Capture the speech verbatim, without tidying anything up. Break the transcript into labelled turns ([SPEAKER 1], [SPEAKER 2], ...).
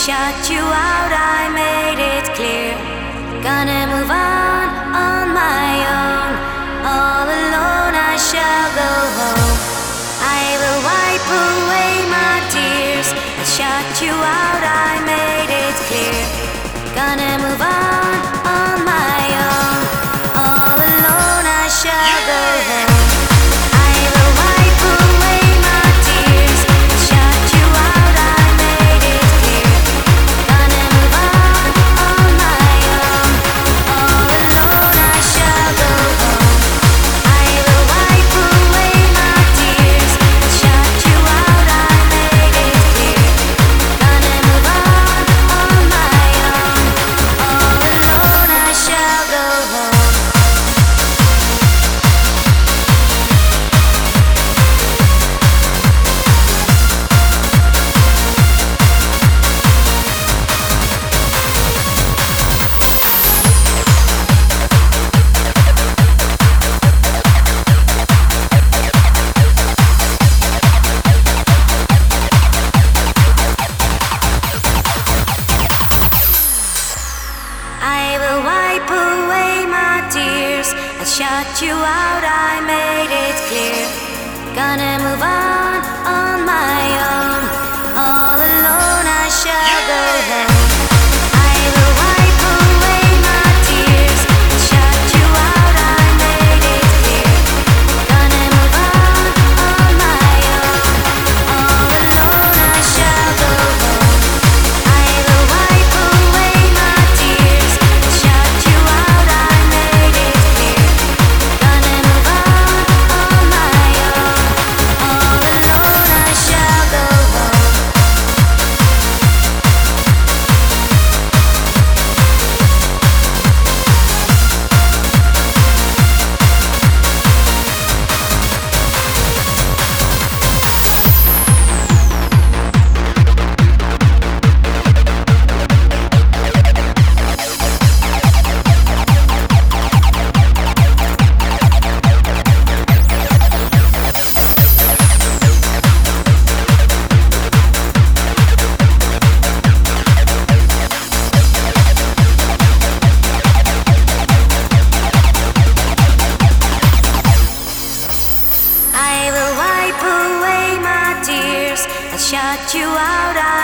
[SPEAKER 1] shut you out, I made it clear. Gonna move on, on my own. All alone I shall go home. I will wipe away my tears. I shut you out, I made it clear. Gonna move on, on my own. All alone I shall go home. Shut you out, I made it clear. Gonna move on, on my own. All alone I shall go home. I will wipe away my tears. Shut you out, I made it clear. Gonna move on, on my own. All alone I shall go home. I will wipe away my tears. Shut you out, I made it clear. Shut you out. I